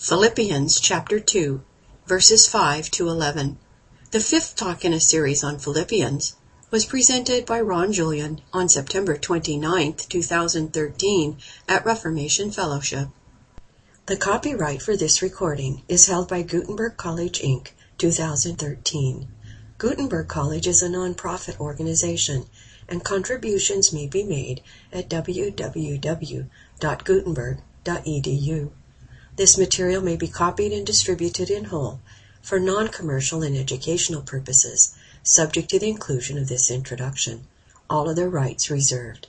Philippians chapter 2, verses 5 to 11. The fifth talk in a series on Philippians was presented by Ron Julian on September 29, 2013 at Reformation Fellowship. The copyright for this recording is held by Gutenberg College, Inc., 2013. Gutenberg College is a non-profit organization, and contributions may be made at www.gutenberg.edu. This material may be copied and distributed in whole for non-commercial and educational purposes, subject to the inclusion of this introduction. All other rights reserved.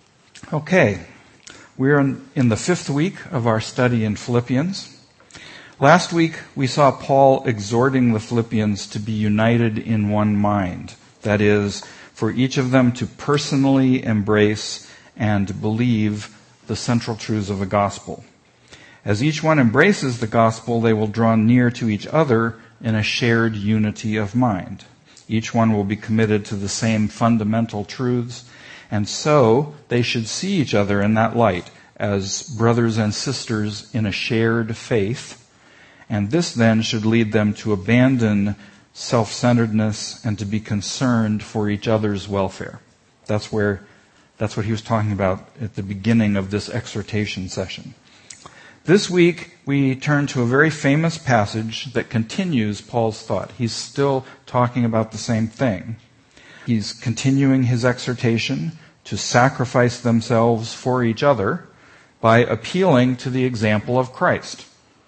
Okay, we're in the fifth week of our study in Philippians. Last week, we saw Paul exhorting the Philippians to be united in one mind. That is, for each of them to personally embrace and believe the central truths of the gospel. As each one embraces the gospel, they will draw near to each other in a shared unity of mind. Each one will be committed to the same fundamental truths, and so they should see each other in that light as brothers and sisters in a shared faith, and this then should lead them to abandon self-centeredness and to be concerned for each other's welfare. That's what he was talking about at the beginning of this exhortation session. This week, we turn to a very famous passage that continues Paul's thought. He's still talking about the same thing. He's continuing his exhortation to sacrifice themselves for each other by appealing to the example of Christ.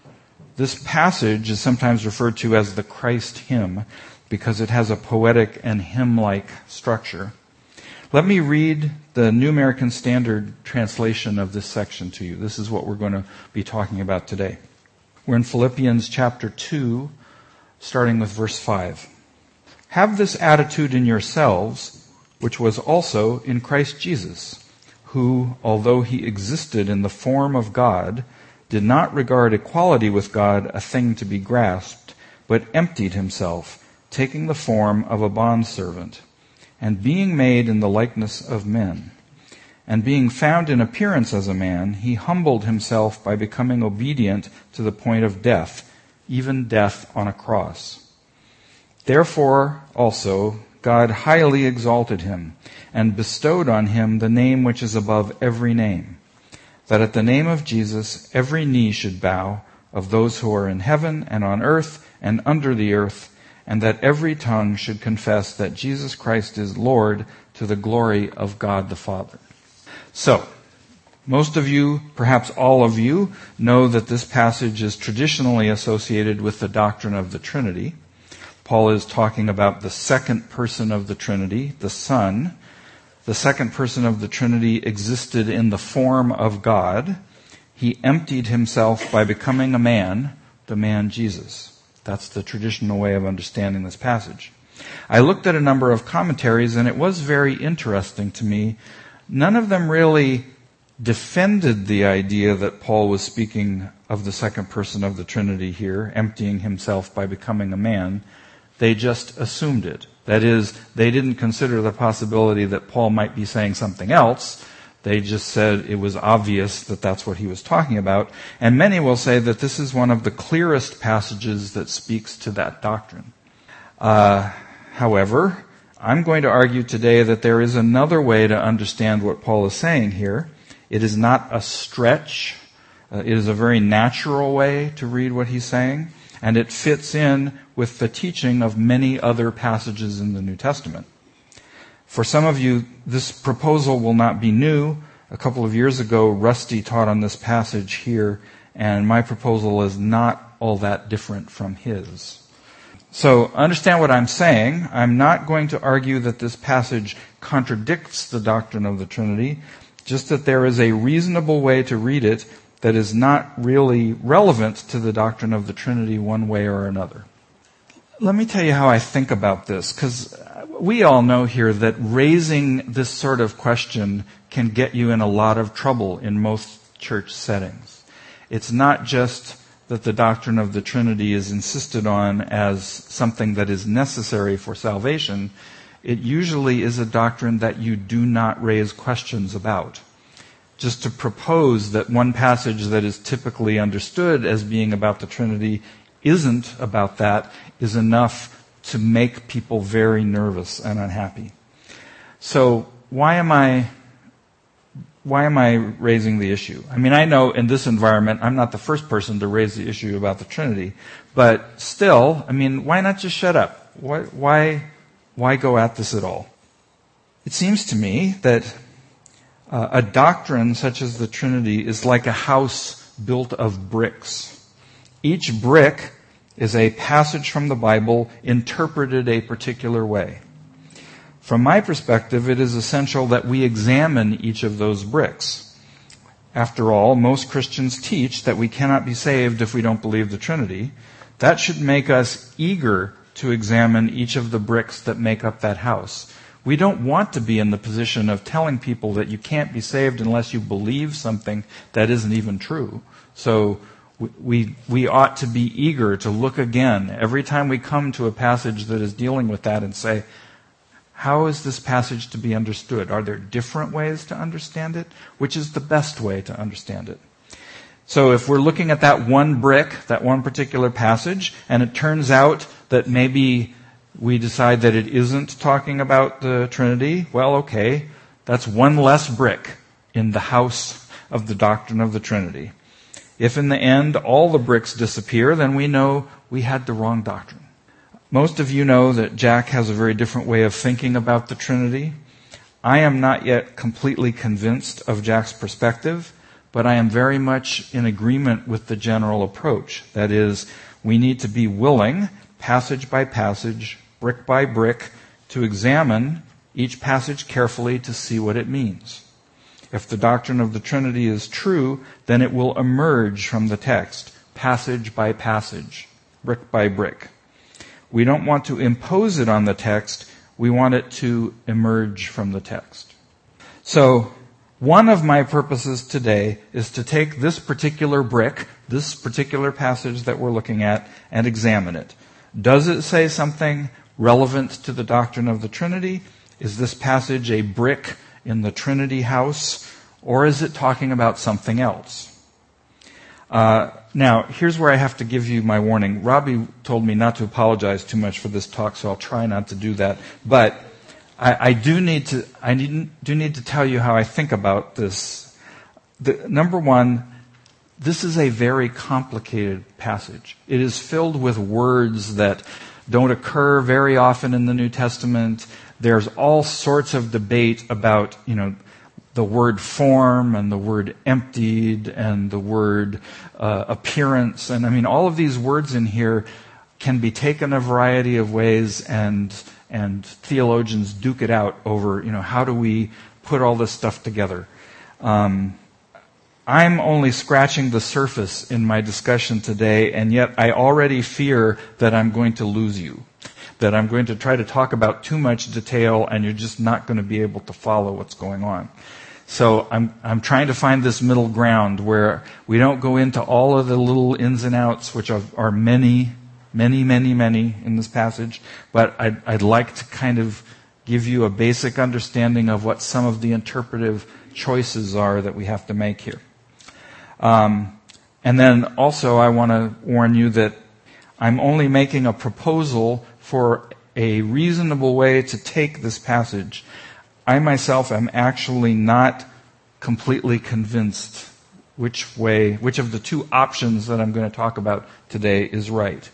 This passage is sometimes referred to as the Christ hymn because it has a poetic and hymn-like structure. Let me read the New American Standard translation of this section to you. This is what we're going to be talking about today. We're in Philippians chapter 2, starting with verse 5. Have this attitude in yourselves, which was also in Christ Jesus, who, although he existed in the form of God, did not regard equality with God a thing to be grasped, but emptied himself, taking the form of a bondservant, and being made in the likeness of men. And being found in appearance as a man, he humbled himself by becoming obedient to the point of death, even death on a cross. Therefore also God highly exalted him, and bestowed on him the name which is above every name, that at the name of Jesus every knee should bow, of those who are in heaven and on earth and under the earth, and that every tongue should confess that Jesus Christ is Lord, to the glory of God the Father. So, most of you, perhaps all of you, know that this passage is traditionally associated with the doctrine of the Trinity. Paul is talking about the second person of the Trinity, the Son. The second person of the Trinity existed in the form of God. He emptied himself by becoming a man, the man Jesus. That's the traditional way of understanding this passage. I looked at a number of commentaries, and it was very interesting to me. None of them really defended the idea that Paul was speaking of the second person of the Trinity here, emptying himself by becoming a man. They just assumed it. That is, they didn't consider the possibility that Paul might be saying something else. They just said it was obvious that that's what he was talking about. And many will say that this is one of the clearest passages that speaks to that doctrine. However, I'm going to argue today that there is another way to understand what Paul is saying here. It is not a stretch. It is a very natural way to read what he's saying. And it fits in with the teaching of many other passages in the New Testament. For some of you, this proposal will not be new. A couple of years ago, Rusty taught on this passage here, and my proposal is not all that different from his. So understand what I'm saying. I'm not going to argue that this passage contradicts the doctrine of the Trinity, just that there is a reasonable way to read it that is not really relevant to the doctrine of the Trinity one way or another. Let me tell you how I think about this, because we all know here that raising this sort of question can get you in a lot of trouble in most church settings. It's not just that the doctrine of the Trinity is insisted on as something that is necessary for salvation. It usually is a doctrine that you do not raise questions about. just to propose that one passage that is typically understood as being about the Trinity isn't about that is enough to make people very nervous and unhappy. So why am I raising the issue? I mean, I know in this environment, I'm not the first person to raise the issue about the Trinity, but still, I mean, why not just shut up? Why go at this at all? It seems to me that a doctrine such as the Trinity is like a house built of bricks. Each brick is a passage from the Bible interpreted a particular way. From my perspective, it is essential that we examine each of those bricks. After all, most Christians teach that we cannot be saved if we don't believe the Trinity. That should make us eager to examine each of the bricks that make up that house. We don't want to be in the position of telling people that you can't be saved unless you believe something that isn't even true. So we ought to be eager to look again every time we come to a passage that is dealing with that and say, how is this passage to be understood? Are there different ways to understand it? Which is the best way to understand it? So if we're looking at that one brick, that one particular passage, and it turns out that maybe we decide that it isn't talking about the Trinity, well, okay, that's one less brick in the house of the doctrine of the Trinity. If in the end all the bricks disappear, then we know we had the wrong doctrine. Most of you know that Jack has a very different way of thinking about the Trinity. I am not yet completely convinced of Jack's perspective, but I am very much in agreement with the general approach. That is, we need to be willing, passage by passage, brick by brick, to examine each passage carefully to see what it means. If the doctrine of the Trinity is true, then it will emerge from the text, passage by passage, brick by brick. We don't want to impose it on the text, we want it to emerge from the text. So, one of my purposes today is to take this particular brick, this particular passage that we're looking at, and examine it. Does it say something relevant to the doctrine of the Trinity? Is this passage a brick in the Trinity house, or is it talking about something else? Now, here's where I have to give you my warning. Robbie told me not to apologize too much for this talk, so I'll try not to do that. But I do need to tell you how I think about this. Number one, this is a very complicated passage. It is filled with words that don't occur very often in the New Testament. There's all sorts of debate about, the word form and the word emptied and the word appearance. And all of these words in here can be taken a variety of ways, and theologians duke it out over, how do we put all this stuff together. I'm only scratching the surface in my discussion today, and yet I already fear that I'm going to lose you, that I'm going to try to talk about too much detail and you're just not going to be able to follow what's going on. So I'm trying to find this middle ground where we don't go into all of the little ins and outs, which are many in this passage, but I'd like to kind of give you a basic understanding of what some of the interpretive choices are that we have to make here. And then also I want to warn you that I'm only making a proposal for a reasonable way to take this passage. I myself am actually not completely convinced which of the two options that I'm going to talk about today is right.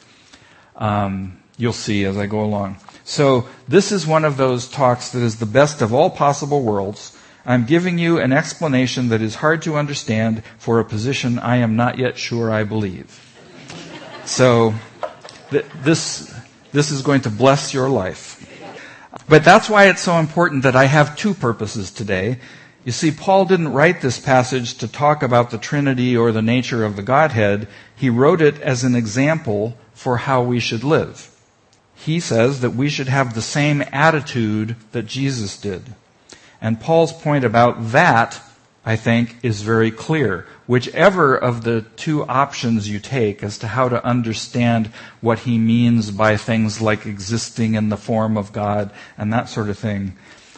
You'll see as I go along. So this is one of those talks that is the best of all possible worlds. I'm giving you an explanation that is hard to understand for a position I am not yet sure I believe. So this is going to bless your life. But that's why it's so important that I have two purposes today. You see, Paul didn't write this passage to talk about the Trinity or the nature of the Godhead. He wrote it as an example for how we should live. He says that we should have the same attitude that Jesus did. And Paul's point about that, I think, is very clear. Whichever of the two options you take as to how to understand what he means by things like existing in the form of God and that sort of thing,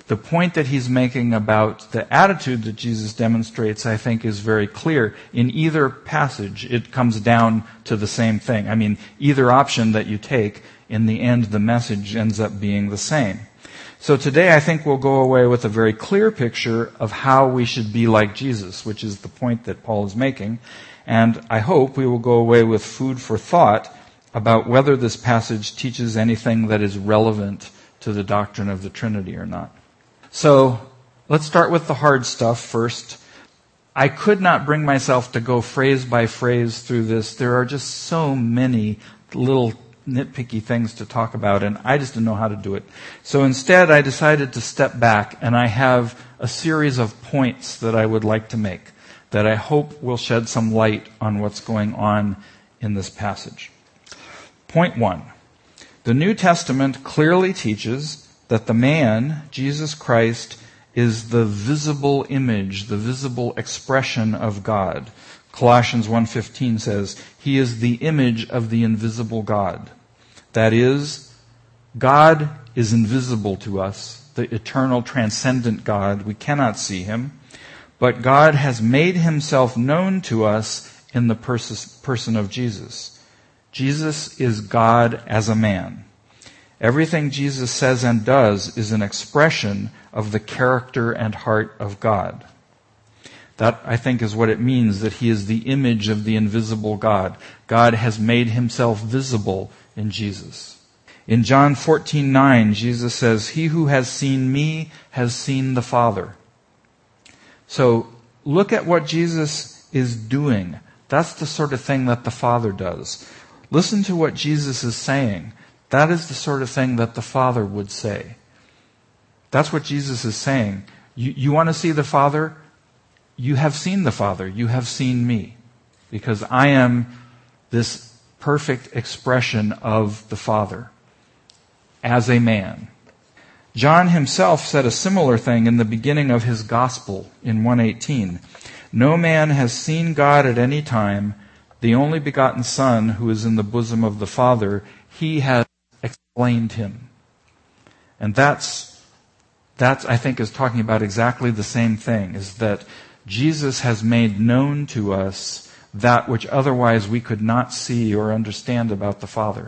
The point that he's making about the attitude that Jesus demonstrates, I think, is very clear. In either passage, it comes down to the same thing. I mean, either option that you take, in the end, the message ends up being the same. So today, I think we'll go away with a very clear picture of how we should be like Jesus, which is the point that Paul is making. And I hope we will go away with food for thought about whether this passage teaches anything that is relevant to the doctrine of the Trinity or not. So, let's start with the hard stuff first. I could not bring myself to go phrase by phrase through this. There are just so many little nitpicky things to talk about, and I just didn't know how to do it. So instead, I decided to step back, and I have a series of points that I would like to make that I hope will shed some light on what's going on in this passage. Point 1. The New Testament clearly teaches that the man, Jesus Christ, is the visible image, the visible expression of God. Colossians 1:15 says, "He is the image of the invisible God." That is, God is invisible to us, the eternal, transcendent God. We cannot see him. But God has made himself known to us in the person of Jesus. Jesus is God as a man. Everything Jesus says and does is an expression of the character and heart of God. That, I think, is what it means, that he is the image of the invisible God. God has made himself visible in Jesus. In John 14:9, Jesus says, "He who has seen me has seen the Father." So, look at what Jesus is doing. That's the sort of thing that the Father does. Listen to what Jesus is saying. That is the sort of thing that the Father would say. That's what Jesus is saying. You want to see the Father? You have seen the Father. You have seen me. Because I am this perfect expression of the Father as a man. John himself said a similar thing in the beginning of his gospel in 1:18. "No man has seen God at any time. The only begotten Son who is in the bosom of the Father, he has explained him." And that's I think is talking about exactly the same thing, is that Jesus has made known to us that which otherwise we could not see or understand about the Father.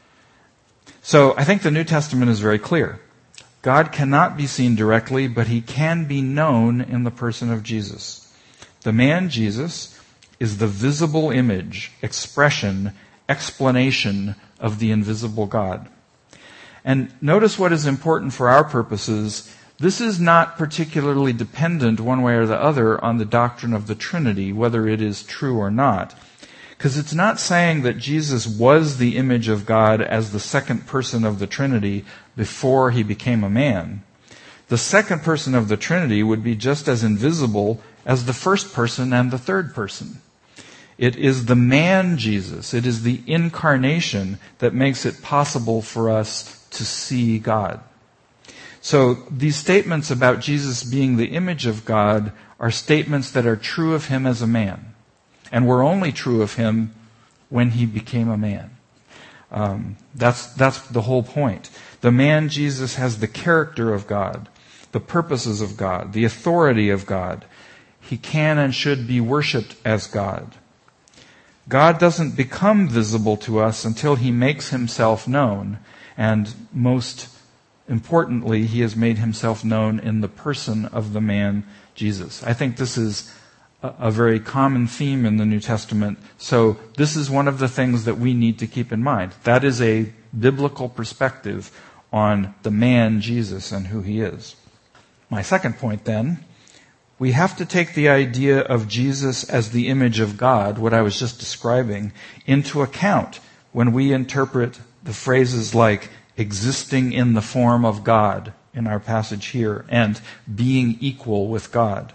So I think the New Testament is very clear. God cannot be seen directly, but he can be known in the person of Jesus. The man Jesus is the visible image, expression, explanation of the invisible God. And notice what is important for our purposes. This is not particularly dependent one way or the other on the doctrine of the Trinity, whether it is true or not. Because it's not saying that Jesus was the image of God as the second person of the Trinity before he became a man. The second person of the Trinity would be just as invisible as the first person and the third person. It is the man Jesus, it is the incarnation that makes it possible for us to see God. So these statements about Jesus being the image of God are statements that are true of him as a man, and were only true of him when he became a man. That's the whole point. The man Jesus has the character of God, the purposes of God, the authority of God. He can and should be worshipped as God. God doesn't become visible to us until he makes himself known, and most importantly, he has made himself known in the person of the man Jesus. I think this is a very common theme in the New Testament. So this is one of the things that we need to keep in mind. That is a biblical perspective on the man Jesus and who he is. My second point then, we have to take the idea of Jesus as the image of God, what I was just describing, into account when we interpret the phrases like existing in the form of God in our passage here and being equal with God.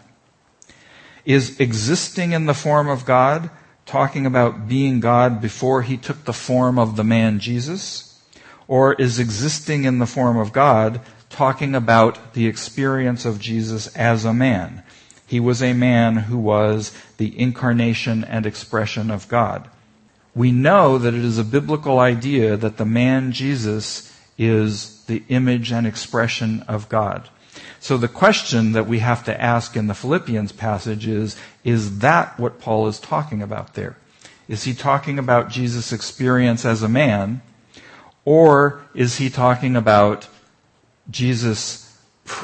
Is existing in the form of God talking about being God before he took the form of the man Jesus? Or is existing in the form of God talking about the experience of Jesus as a man? He was a man who was the incarnation and expression of God. We know that it is a biblical idea that the man Jesus is the image and expression of God. So the question that we have to ask in the Philippians passage is that what Paul is talking about there? Is he talking about Jesus' experience as a man, or is he talking about Jesus'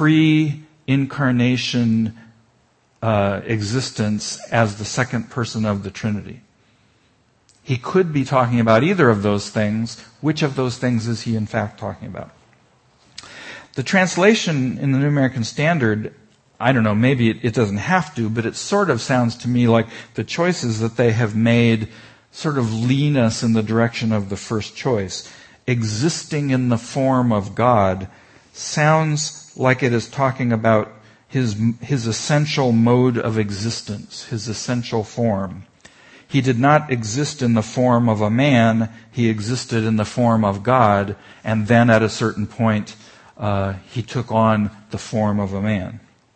pre-incarnation existence as the second person of the Trinity? He could be talking about either of those things. Which of those things is he in fact talking about? The translation in the New American Standard, I don't know, maybe it doesn't have to, but it sort of sounds to me like the choices that they have made sort of lean us in the direction of the first choice. Existing in the form of God sounds like it is talking about his essential mode of existence, his essential form. He did not exist in the form of a man, he existed in the form of God, and then at a certain point he took on the form of a man.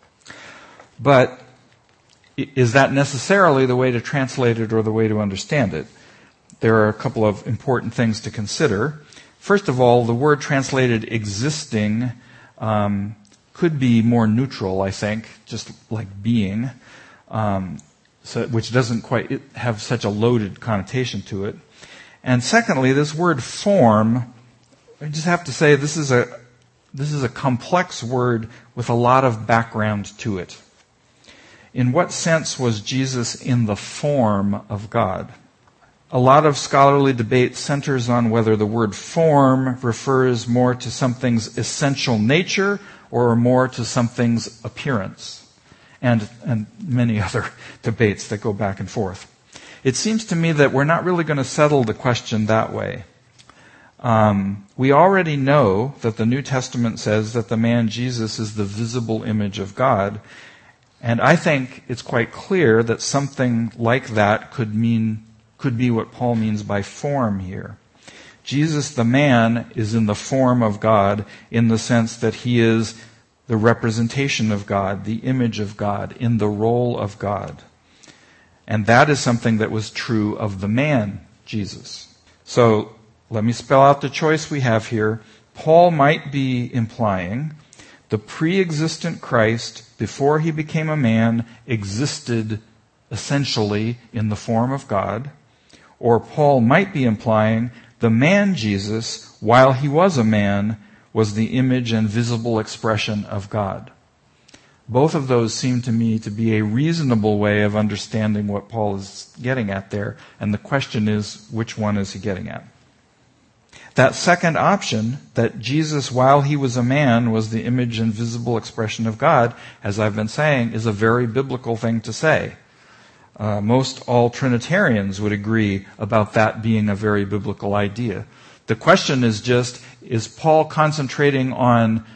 But is that necessarily the way to translate it or the way to understand it? There are a couple of important things to consider. First of all, the word translated existing could be more neutral, I think, just like being, which doesn't quite have such a loaded connotation to it. And secondly, this word form, I just have to say this is a complex word with a lot of background to it. In what sense was Jesus in the form of God? A lot of scholarly debate centers on whether the word form refers more to something's essential nature or more to something's appearance, and many other debates that go back and forth. It seems to me that we're not really going to settle the question that way. We already know that the New Testament says that the man Jesus is the visible image of God, and I think it's quite clear that something like that could be what Paul means by form here. Jesus, the man, is in the form of God in the sense that he is the representation of God, the image of God, in the role of God. And that is something that was true of the man, Jesus. So, let me spell out the choice we have here. Paul might be implying the pre-existent Christ, before he became a man, existed essentially in the form of God. Or Paul might be implying the man Jesus, while he was a man, was the image and visible expression of God. Both of those seem to me to be a reasonable way of understanding what Paul is getting at there, and the question is, which one is he getting at? That second option, that Jesus, while he was a man, was the image and visible expression of God, as I've been saying, is a very biblical thing to say. Most all Trinitarians would agree about that being a very biblical idea. The question is just, is Paul concentrating on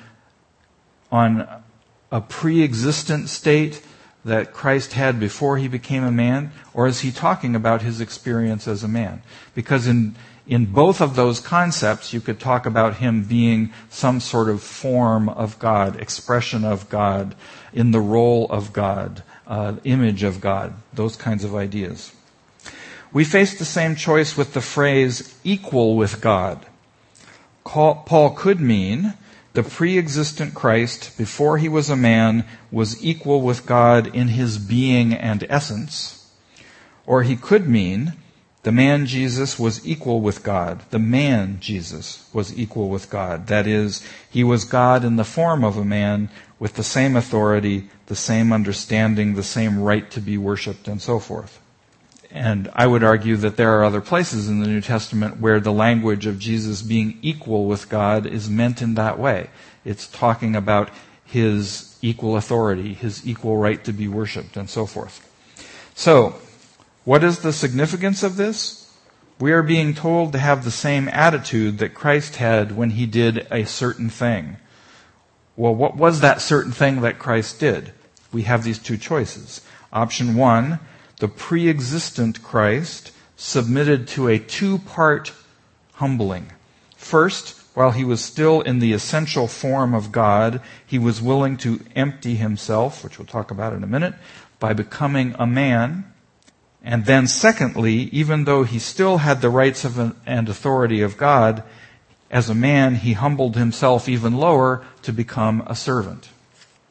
a pre-existent state that Christ had before he became a man, or is he talking about his experience as a man? Because in both of those concepts, you could talk about him being some sort of form of God, expression of God, in the role of God, image of God, those kinds of ideas. We face the same choice with the phrase equal with God. Paul could mean the pre-existent Christ, before he was a man, was equal with God in his being and essence. Or he could mean the man Jesus was equal with God. The man Jesus was equal with God. That is, he was God in the form of a man with the same authority, the same understanding, the same right to be worshipped, and so forth. And I would argue that there are other places in the New Testament where the language of Jesus being equal with God is meant in that way. It's talking about his equal authority, his equal right to be worshipped, and so forth. So, what is the significance of this? We are being told to have the same attitude that Christ had when he did a certain thing. Well, what was that certain thing that Christ did? We have these two choices. Option one, the pre-existent Christ submitted to a two-part humbling. First, while he was still in the essential form of God, he was willing to empty himself, which we'll talk about in a minute, by becoming a man. And then secondly, even though he still had the rights and authority of God, as a man, he humbled himself even lower to become a servant.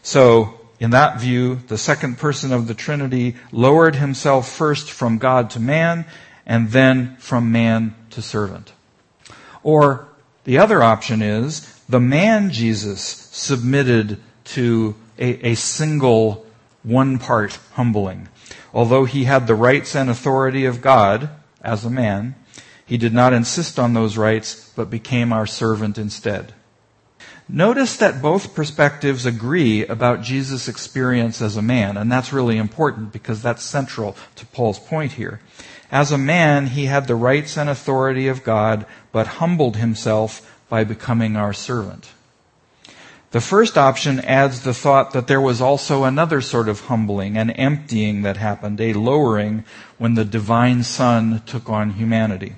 So, in that view, the second person of the Trinity lowered himself first from God to man, and then from man to servant. Or, the other option is, the man Jesus submitted to a single one-part humbling. Although he had the rights and authority of God as a man, he did not insist on those rights, but became our servant instead. Notice that both perspectives agree about Jesus' experience as a man, and that's really important because that's central to Paul's point here. As a man, he had the rights and authority of God, but humbled himself by becoming our servant. The first option adds the thought that there was also another sort of humbling, an emptying that happened, a lowering, when the divine Son took on humanity.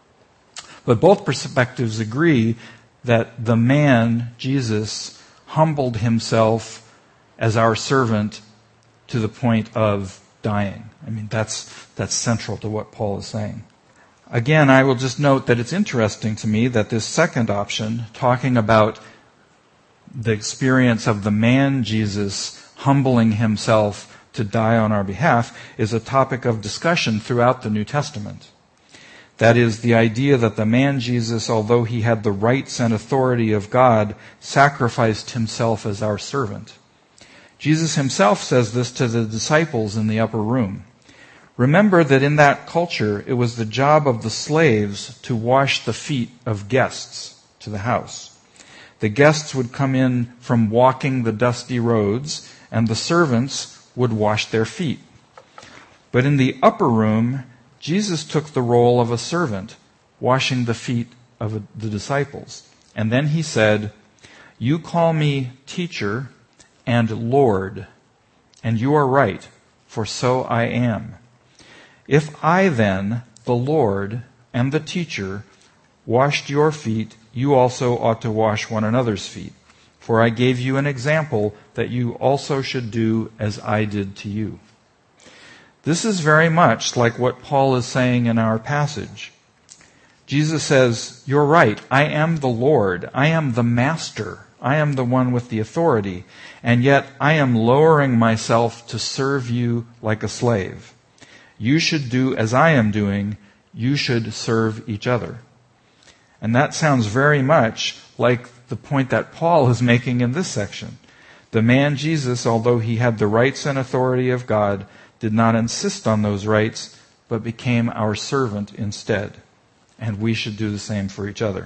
But both perspectives agree that the man, Jesus, humbled himself as our servant to the point of dying. I mean, that's central to what Paul is saying. Again, I will just note that it's interesting to me that this second option, talking about the experience of the man Jesus humbling himself to die on our behalf, is a topic of discussion throughout the New Testament. That is, the idea that the man Jesus, although he had the rights and authority of God, sacrificed himself as our servant. Jesus himself says this to the disciples in the upper room. Remember that in that culture, it was the job of the slaves to wash the feet of guests to the house. The guests would come in from walking the dusty roads, and the servants would wash their feet. But in the upper room, Jesus took the role of a servant, washing the feet of the disciples. And then he said, "You call me teacher and Lord, and you are right, for so I am. If I then, the Lord and the teacher, washed your feet, you also ought to wash one another's feet. For I gave you an example that you also should do as I did to you." This is very much like what Paul is saying in our passage. Jesus says, "You're right, I am the Lord, I am the master, I am the one with the authority, and yet I am lowering myself to serve you like a slave. You should do as I am doing, you should serve each other." And that sounds very much like the point that Paul is making in this section. The man Jesus, although he had the rights and authority of God, did not insist on those rights, but became our servant instead. And we should do the same for each other.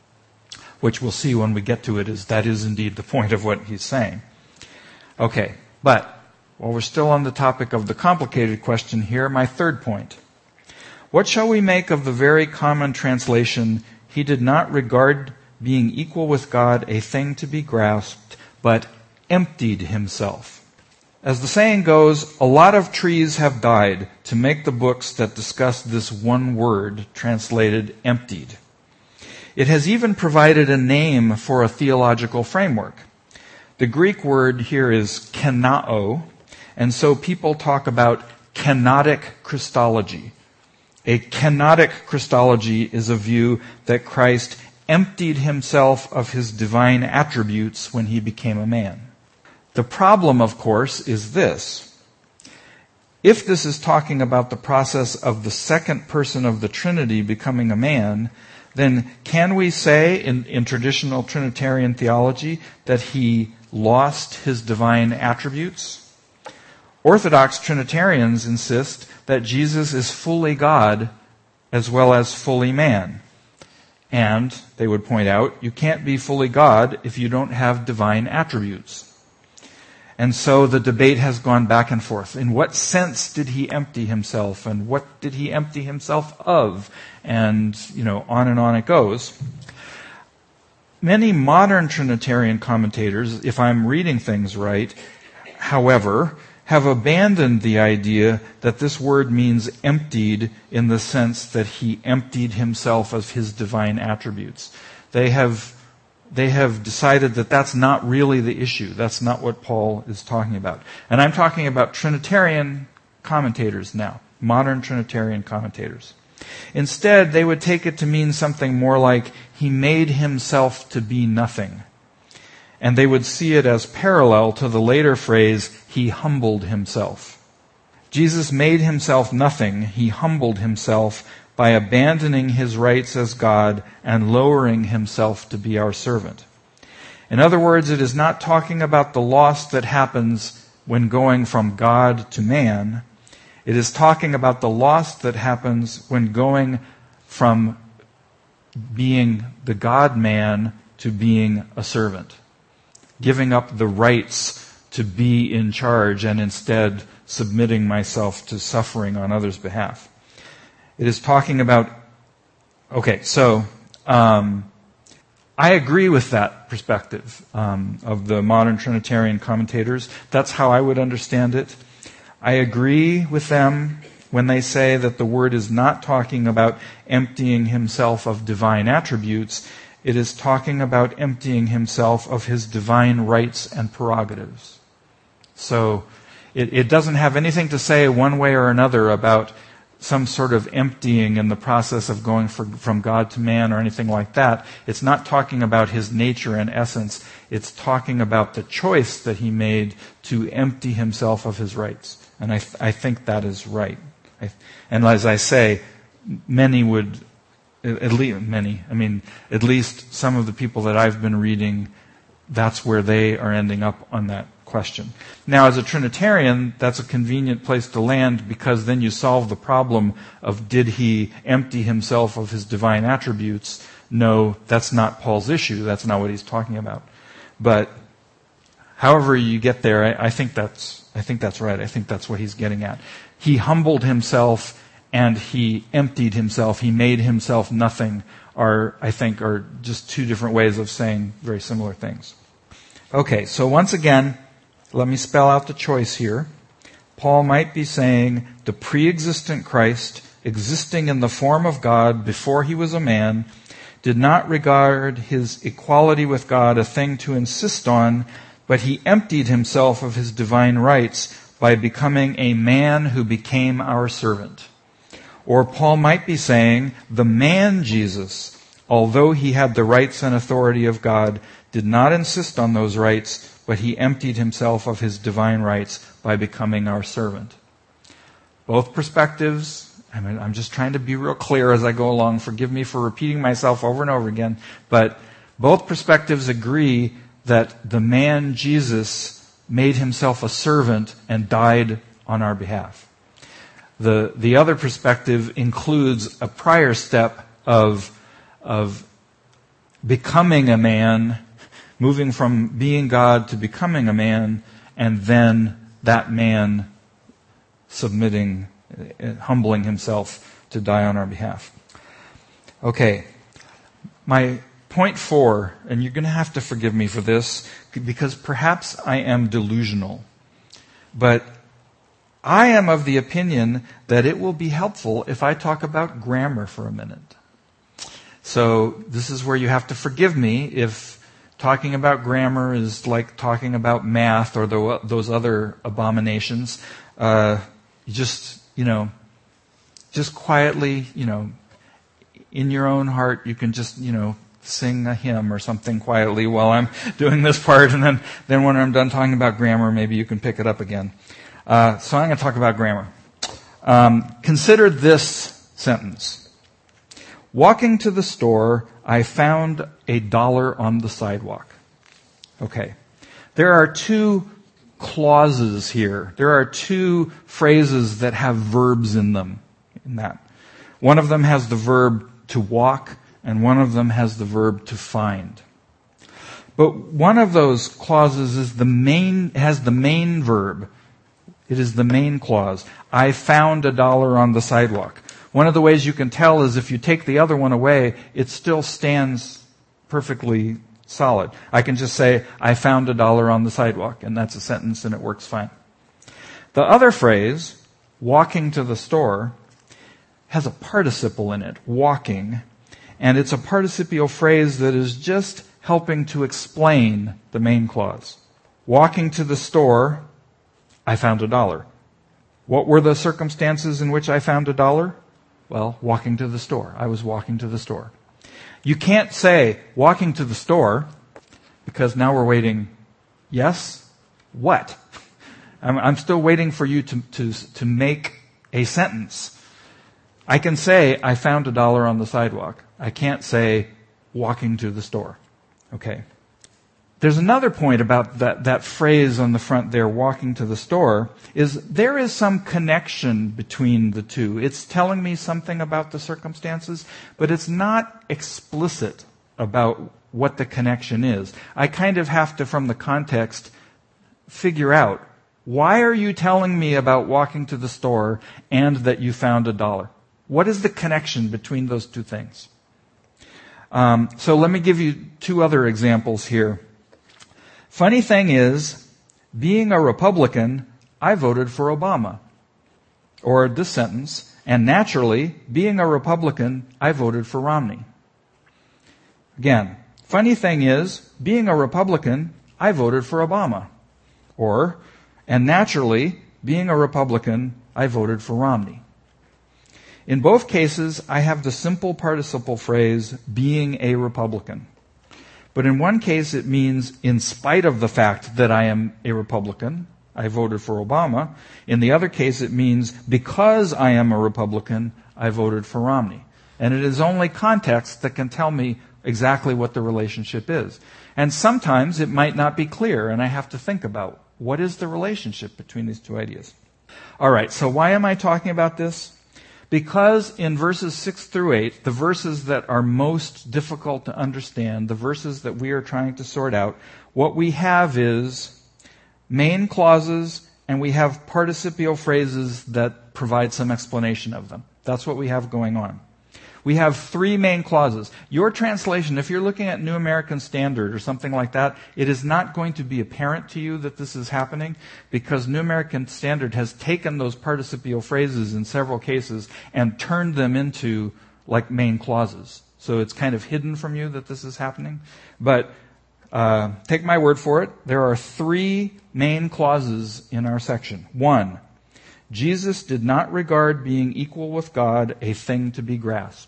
Which we'll see when we get to it, that is indeed the point of what he's saying. Okay, but while we're still on the topic of the complicated question here, my third point. What shall we make of the very common translation, "He did not regard being equal with God a thing to be grasped, but emptied himself"? As the saying goes, a lot of trees have died to make the books that discuss this one word translated emptied. It has even provided a name for a theological framework. The Greek word here is kenao, and so people talk about kenotic Christology. A kenotic Christology is a view that Christ emptied himself of his divine attributes when he became a man. The problem, of course, is this. If this is talking about the process of the second person of the Trinity becoming a man, then can we say in traditional Trinitarian theology that he lost his divine attributes? Orthodox Trinitarians insist that Jesus is fully God as well as fully man. And, they would point out, you can't be fully God if you don't have divine attributes. And so the debate has gone back and forth. In what sense did he empty himself? And what did he empty himself of? And, on it goes. Many modern Trinitarian commentators, if I'm reading things right, however, have abandoned the idea that this word means emptied in the sense that he emptied himself of his divine attributes. They have decided that that's not really the issue. That's not what Paul is talking about. And I'm talking about Trinitarian commentators now, modern Trinitarian commentators. Instead, they would take it to mean something more like he made himself to be nothing. and they would see it as parallel to the later phrase, he humbled himself. Jesus made himself nothing. He humbled himself by abandoning his rights as God and lowering himself to be our servant. In other words, it is not talking about the loss that happens when going from God to man. It is talking about the loss that happens when going from being the God-man to being a servant. Giving up the rights to be in charge and instead submitting myself to suffering on others' behalf. It is talking about, I agree with that perspective of the modern Trinitarian commentators. That's how I would understand it. I agree with them when they say that the word is not talking about emptying himself of divine attributes. It is talking about emptying himself of his divine rights and prerogatives. So it doesn't have anything to say one way or another about some sort of emptying in the process of going from God to man or anything like that. It's not talking about his nature and essence. It's talking about the choice that he made to empty himself of his rights. And I think that is right. And as I say, many would, at least some of the people that I've been reading, that's where they are ending up on that question. Now, as a Trinitarian, that's a convenient place to land because then you solve the problem of did he empty himself of his divine attributes? No, that's not Paul's issue. That's not what he's talking about. But however you get there, I think that's right. I think that's what he's getting at. He humbled himself and he emptied himself. He made himself nothing are just two different ways of saying very similar things. Okay, so once again, let me spell out the choice here. Paul might be saying the pre-existent Christ, existing in the form of God before he was a man, did not regard his equality with God a thing to insist on, but he emptied himself of his divine rights by becoming a man who became our servant. Or Paul might be saying the man Jesus, although he had the rights and authority of God, did not insist on those rights, but he emptied himself of his divine rights by becoming our servant. Both perspectives, I'm just trying to be real clear as I go along. Forgive me for repeating myself over and over again, but both perspectives agree that the man Jesus made himself a servant and died on our behalf. The other perspective includes a prior step of becoming a man, moving from being God to becoming a man, and then that man submitting, humbling himself to die on our behalf. Okay, my point 4, and you're going to have to forgive me for this, because perhaps I am delusional, but I am of the opinion that it will be helpful if I talk about grammar for a minute. So this is where you have to forgive me if talking about grammar is like talking about math or those other abominations. Just quietly, in your own heart, you can just, sing a hymn or something quietly while I'm doing this part, and then when I'm done talking about grammar, maybe you can pick it up again. So I'm going to talk about grammar. Consider this sentence. Walking to the store, I found $1 on the sidewalk. Okay. There are two clauses here. There are two phrases that have verbs in them. In that. One of them has the verb to walk, and one of them has the verb to find. But one of those clauses has the main verb. It is the main clause. I found $1 on the sidewalk. One of the ways you can tell is if you take the other one away, it still stands perfectly solid. I can just say, I found $1 on the sidewalk, and that's a sentence and it works fine. The other phrase, walking to the store, has a participle in it, walking, and it's a participial phrase that is just helping to explain the main clause. Walking to the store, I found $1. What were the circumstances in which I found $1? Well, walking to the store. I was walking to the store. You can't say walking to the store because now we're waiting, yes, what? I'm still waiting for you to make a sentence. I can say, I found $1 on the sidewalk. I can't say, walking to the store. Okay. There's another point about that phrase on the front there, walking to the store, is there is some connection between the two. It's telling me something about the circumstances, but it's not explicit about what the connection is. I kind of have to, from the context, figure out, why are you telling me about walking to the store and that you found $1? What is the connection between those two things? So let me give you 2 other examples here. Funny thing is, being a Republican, I voted for Obama. Or this sentence, and naturally, being a Republican, I voted for Romney. Again, funny thing is, being a Republican, I voted for Obama. Or, and naturally, being a Republican, I voted for Romney. In both cases, I have the simple participle phrase, being a Republican. But in one case, it means, in spite of the fact that I am a Republican, I voted for Obama. In the other case, it means, because I am a Republican, I voted for Romney. And it is only context that can tell me exactly what the relationship is. And sometimes it might not be clear, and I have to think about, what is the relationship between these 2 ideas? All right, so why am I talking about this? Because in verses 6 through 8, the verses that are most difficult to understand, the verses that we are trying to sort out, what we have is main clauses and we have participial phrases that provide some explanation of them. That's what we have going on. We have 3 main clauses. Your translation, if you're looking at New American Standard or something like that, it is not going to be apparent to you that this is happening because New American Standard has taken those participial phrases in several cases and turned them into like main clauses. So it's kind of hidden from you that this is happening. But take my word for it. There are 3 main clauses in our section. 1, Jesus did not regard being equal with God a thing to be grasped.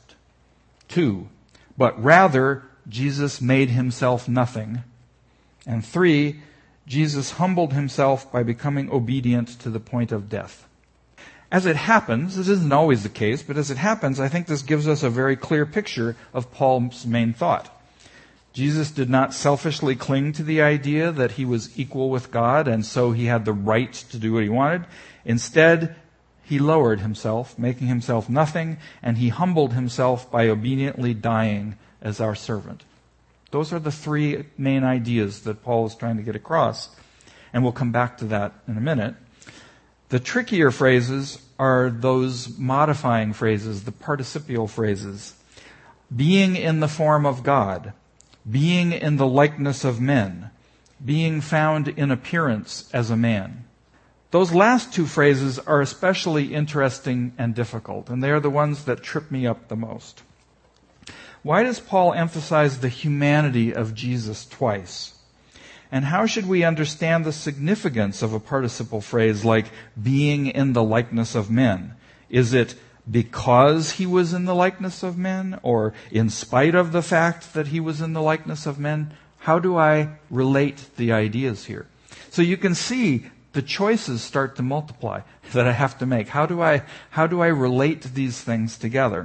2, but rather Jesus made himself nothing. And 3, Jesus humbled himself by becoming obedient to the point of death. As it happens, this isn't always the case, but as it happens, I think this gives us a very clear picture of Paul's main thought. Jesus did not selfishly cling to the idea that he was equal with God and so he had the right to do what he wanted. Instead, he lowered himself, making himself nothing, and he humbled himself by obediently dying as our servant. Those are the 3 main ideas that Paul is trying to get across, and we'll come back to that in a minute. The trickier phrases are those modifying phrases, the participial phrases. Being in the form of God, being in the likeness of men, being found in appearance as a man. Those last 2 phrases are especially interesting and difficult, and they are the ones that trip me up the most. Why does Paul emphasize the humanity of Jesus twice? And how should we understand the significance of a participle phrase like being in the likeness of men? Is it because he was in the likeness of men, or in spite of the fact that he was in the likeness of men? How do I relate the ideas here? So you can see the choices start to multiply that I have to make. How do I relate these things together?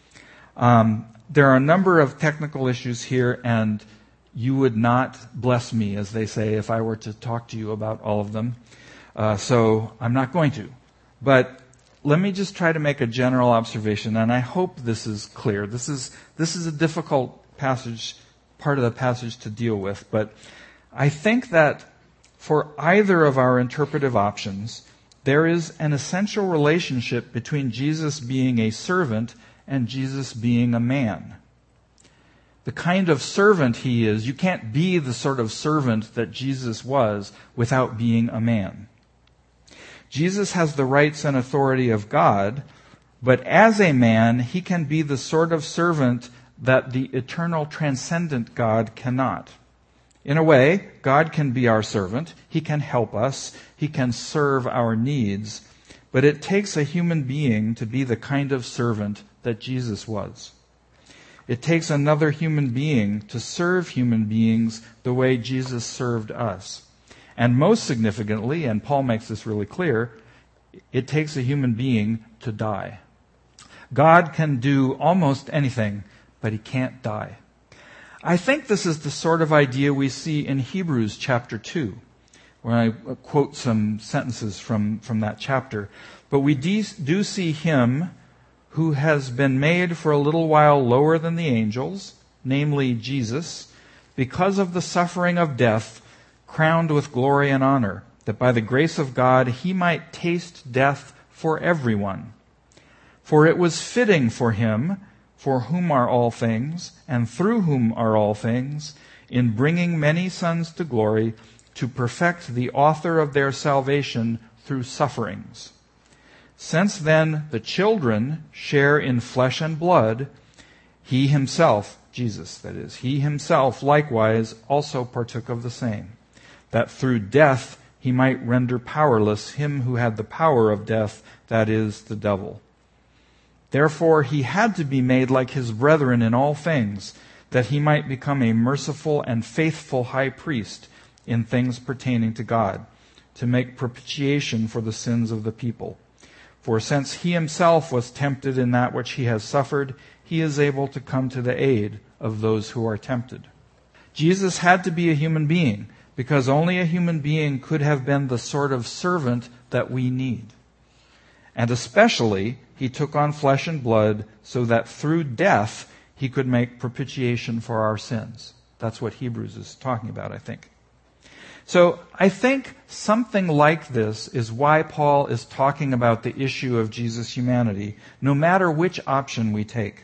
There are a number of technical issues here, and you would not bless me, as they say, if I were to talk to you about all of them. So I'm not going to. But let me just try to make a general observation, and I hope this is clear. This is a difficult passage, part of the passage to deal with, but I think that for either of our interpretive options, there is an essential relationship between Jesus being a servant and Jesus being a man. The kind of servant he is, you can't be the sort of servant that Jesus was without being a man. Jesus has the rights and authority of God, but as a man, he can be the sort of servant that the eternal transcendent God cannot. In a way, God can be our servant. He can help us. He can serve our needs. But it takes a human being to be the kind of servant that Jesus was. It takes another human being to serve human beings the way Jesus served us. And most significantly, and Paul makes this really clear, it takes a human being to die. God can do almost anything, but he can't die. I think this is the sort of idea we see in Hebrews chapter 2, where I quote some sentences from that chapter. But we do see him who has been made for a little while lower than the angels, namely Jesus, because of the suffering of death, crowned with glory and honor, that by the grace of God he might taste death for everyone. For it was fitting for him, for whom are all things, and through whom are all things, in bringing many sons to glory, to perfect the author of their salvation through sufferings. Since then the children share in flesh and blood, he himself, Jesus that is, he himself likewise also partook of the same, that through death he might render powerless him who had the power of death, that is, the devil. Therefore he had to be made like his brethren in all things, that he might become a merciful and faithful high priest in things pertaining to God, to make propitiation for the sins of the people. For since he himself was tempted in that which he has suffered, he is able to come to the aid of those who are tempted. Jesus had to be a human being, because only a human being could have been the sort of servant that we need. And especially, he took on flesh and blood so that through death he could make propitiation for our sins. That's what Hebrews is talking about, I think. So I think something like this is why Paul is talking about the issue of Jesus' humanity, no matter which option we take.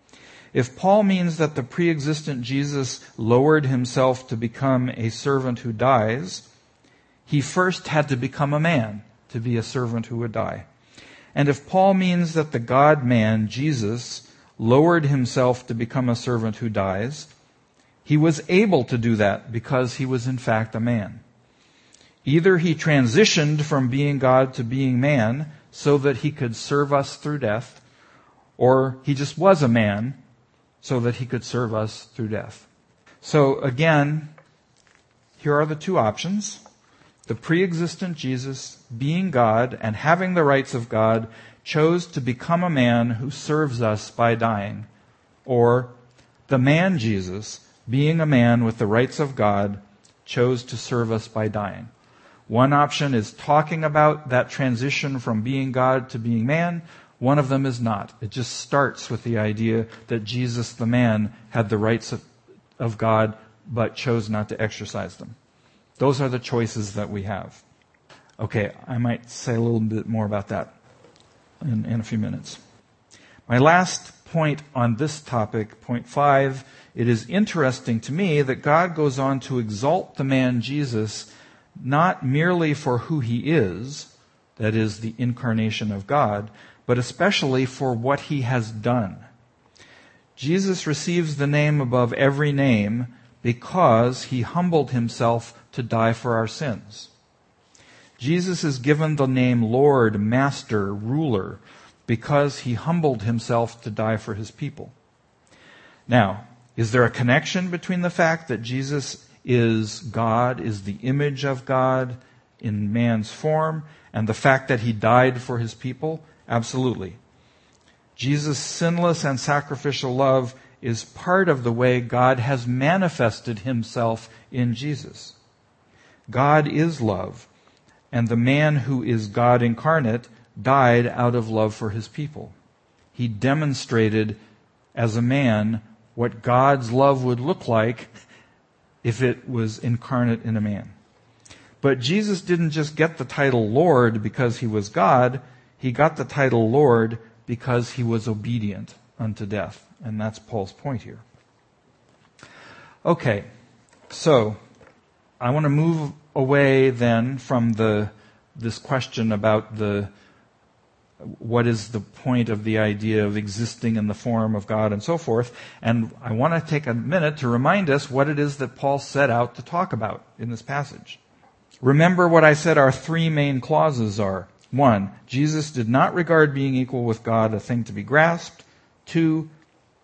If Paul means that the pre-existent Jesus lowered himself to become a servant who dies, he first had to become a man to be a servant who would die. And if Paul means that the God-man, Jesus, lowered himself to become a servant who dies, he was able to do that because he was in fact a man. Either he transitioned from being God to being man so that he could serve us through death, or he just was a man so that he could serve us through death. So again, here are the two options. The pre-existent Jesus, being God and having the rights of God, chose to become a man who serves us by dying. Or the man Jesus, being a man with the rights of God, chose to serve us by dying. One option is talking about that transition from being God to being man. One of them is not. It just starts with the idea that Jesus, the man, had the rights of God, but chose not to exercise them. Those are the choices that we have. Okay, I might say a little bit more about that in a few minutes. My last point on this topic, point 5, it is interesting to me that God goes on to exalt the man Jesus not merely for who he is, that is, the incarnation of God, but especially for what he has done. Jesus receives the name above every name because he humbled himself to die for our sins. Jesus is given the name Lord, Master, Ruler, because he humbled himself to die for his people. Now, is there a connection between the fact that Jesus is God, is the image of God in man's form, and the fact that he died for his people? Absolutely. Jesus' sinless and sacrificial love is part of the way God has manifested himself in Jesus. God is love, and the man who is God incarnate died out of love for his people. He demonstrated as a man what God's love would look like if it was incarnate in a man. But Jesus didn't just get the title Lord because he was God. He got the title Lord because he was obedient unto death. And that's Paul's point here. Okay, so I want to move away then from this question about what is the point of the idea of existing in the form of God and so forth. And I want to take a minute to remind us what it is that Paul set out to talk about in this passage. Remember what I said our three main clauses are. 1, Jesus did not regard being equal with God a thing to be grasped. 2,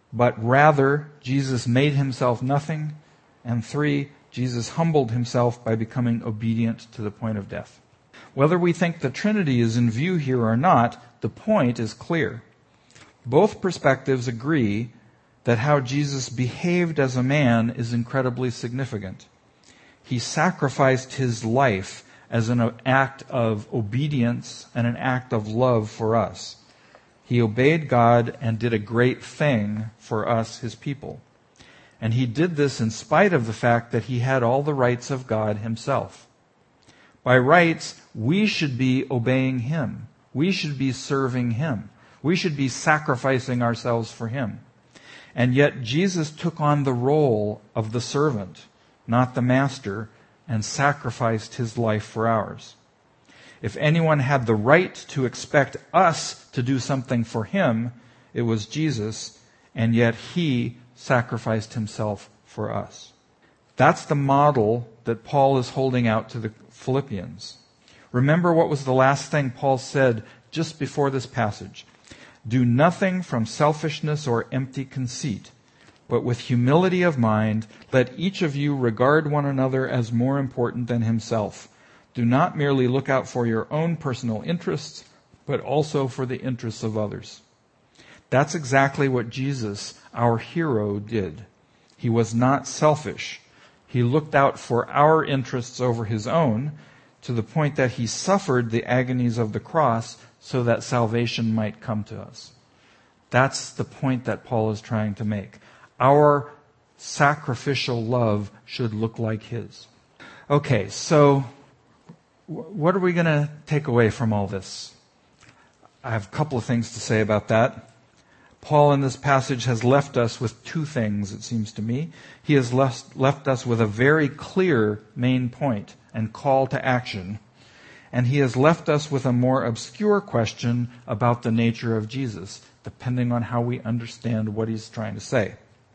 but rather Jesus made himself nothing. And 3, Jesus humbled himself by becoming obedient to the point of death. Whether we think the Trinity is in view here or not, the point is clear. Both perspectives agree that how Jesus behaved as a man is incredibly significant. He sacrificed his life as an act of obedience and an act of love for us. He obeyed God and did a great thing for us, his people. And he did this in spite of the fact that he had all the rights of God himself. By rights, we should be obeying him. We should be serving him. We should be sacrificing ourselves for him. And yet Jesus took on the role of the servant, not the master, and sacrificed his life for ours. If anyone had the right to expect us to do something for him, it was Jesus, and yet he sacrificed himself for us. That's the model that Paul is holding out to the Philippians. Remember what was the last thing Paul said just before this passage. Do nothing from selfishness or empty conceit, but with humility of mind, let each of you regard one another as more important than himself. Do not merely look out for your own personal interests, but also for the interests of others. That's exactly what Jesus, our hero, did. He was not selfish. He looked out for our interests over his own, to the point that he suffered the agonies of the cross so that salvation might come to us. That's the point that Paul is trying to make. Our sacrificial love should look like his. Okay, so what are we going to take away from all this? I have a couple of things to say about that. Paul in this passage has left us with 2 things, it seems to me. He has left us with a very clear main point and call to action. And he has left us with a more obscure question about the nature of Jesus, depending on how we understand what he's trying to say.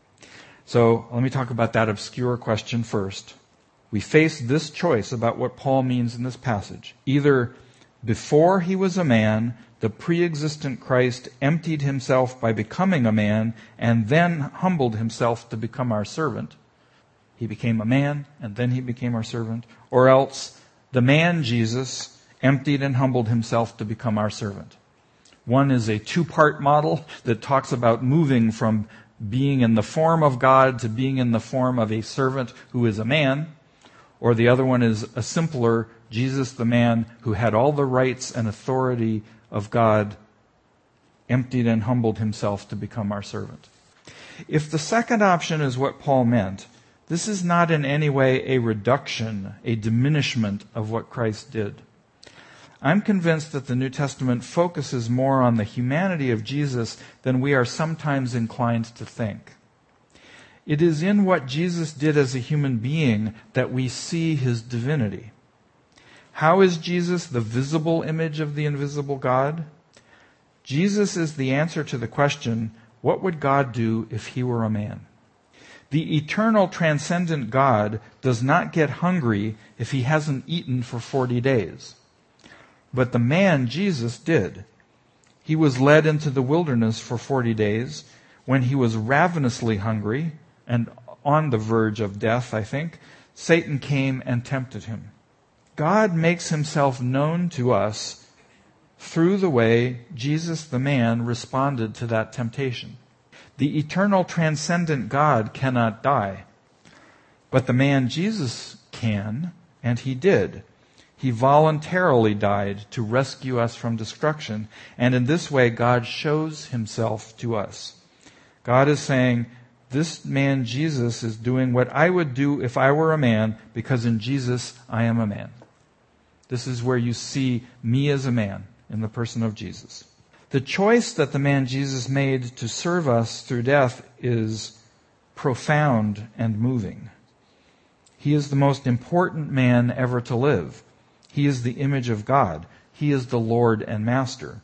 So let me talk about that obscure question first. We face this choice about what Paul means in this passage. Either before he was a man, the pre-existent Christ emptied himself by becoming a man and then humbled himself to become our servant. He became a man and then he became our servant. Or else the man Jesus emptied and humbled himself to become our servant. One is a 2-part model that talks about moving from being in the form of God to being in the form of a servant who is a man. Or the other one is a simpler Jesus, the man who had all the rights and authority of God, emptied and humbled himself to become our servant. If the second option is what Paul meant, this is not in any way a reduction, a diminishment of what Christ did. I'm convinced that the New Testament focuses more on the humanity of Jesus than we are sometimes inclined to think. It is in what Jesus did as a human being that we see his divinity. How is Jesus the visible image of the invisible God? Jesus is the answer to the question, what would God do if he were a man? The eternal transcendent God does not get hungry if he hasn't eaten for 40 days. But the man Jesus did. He was led into the wilderness for 40 days when he was ravenously hungry and on the verge of death, I think. Satan came and tempted him. God makes himself known to us through the way Jesus the man responded to that temptation. The eternal transcendent God cannot die. But the man Jesus can, and he did. He voluntarily died to rescue us from destruction, and in this way God shows himself to us. God is saying, this man Jesus is doing what I would do if I were a man, because in Jesus I am a man. This is where you see me as a man in the person of Jesus. The choice that the man Jesus made to serve us through death is profound and moving. He is the most important man ever to live. He is the image of God. He is the Lord and Master.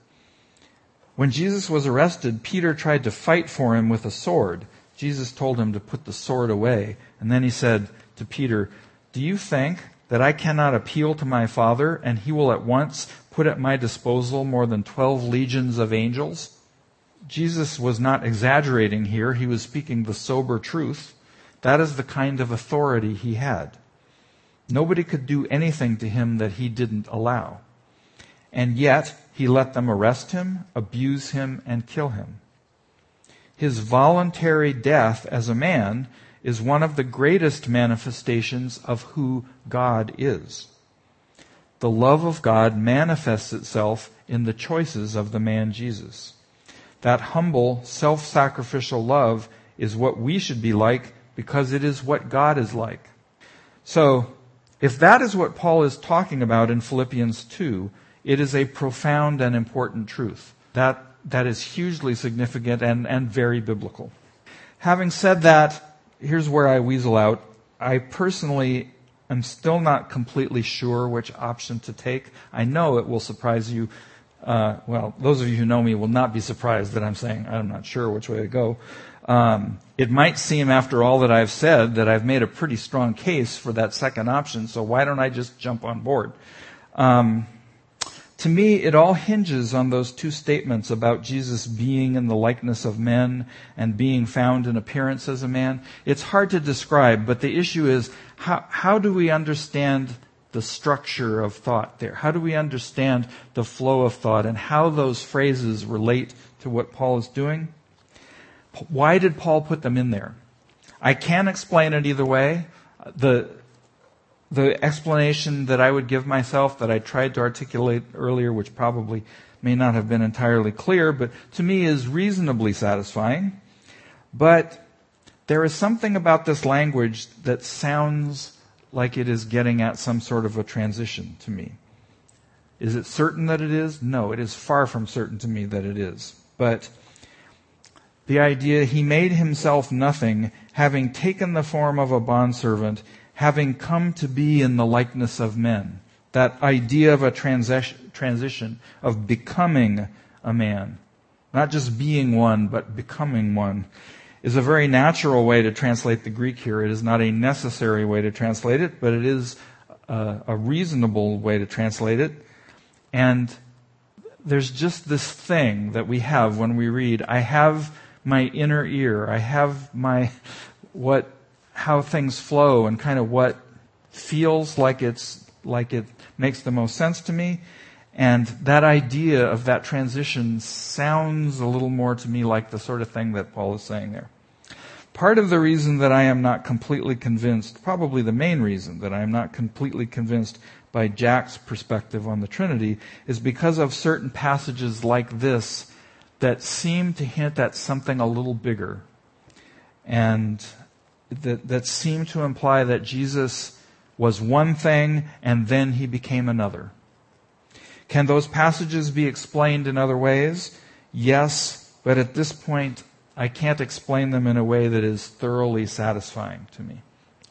When Jesus was arrested, Peter tried to fight for him with a sword. Jesus told him to put the sword away. And then he said to Peter, do you think that I cannot appeal to my Father, and he will at once put at my disposal more than 12 legions of angels? Jesus was not exaggerating here. He was speaking the sober truth. That is the kind of authority he had. Nobody could do anything to him that he didn't allow. And yet, he let them arrest him, abuse him, and kill him. His voluntary death as a man is one of the greatest manifestations of who God is. The love of God manifests itself in the choices of the man Jesus. That humble, self-sacrificial love is what we should be like because it is what God is like. So, if that is what Paul is talking about in Philippians 2, it is a profound and important truth. That is hugely significant and very biblical. Having said that, here's where I weasel out. I personally am still not completely sure which option to take. I know it will surprise you. Those of you who know me will not be surprised that I'm saying I'm not sure which way to go. It might seem, after all that I've said, that I've made a pretty strong case for that second option, so why don't I just jump on board? To me, it all hinges on those two statements about Jesus being in the likeness of men and being found in appearance as a man. It's hard to describe, but the issue is, how do we understand the structure of thought there? How do we understand the flow of thought and how those phrases relate to what Paul is doing? Why did Paul put them in there? I can't explain it either way. The explanation that I would give myself, that I tried to articulate earlier, which probably may not have been entirely clear, but to me is reasonably satisfying. But there is something about this language that sounds like it is getting at some sort of a transition to me. Is it certain that it is? No, it is far from certain to me that it is. But the idea, he made himself nothing, having taken the form of a bondservant, having come to be in the likeness of men. That idea of a transition, of becoming a man. Not just being one, but becoming one, is a very natural way to translate the Greek here. It is not a necessary way to translate it, but it is a reasonable way to translate it. And there's just this thing that we have when we read, I have my inner ear, I have how things flow and kind of what feels like it makes the most sense to me. And that idea of that transition sounds a little more to me like the sort of thing that Paul is saying there. Part of the reason that I am not completely convinced, probably the main reason that I am not completely convinced by Jack's perspective on the Trinity, is because of certain passages like this that seem to hint at something a little bigger. And that seem to imply that Jesus was one thing and then he became another. Can those passages be explained in other ways? Yes, but at this point, I can't explain them in a way that is thoroughly satisfying to me.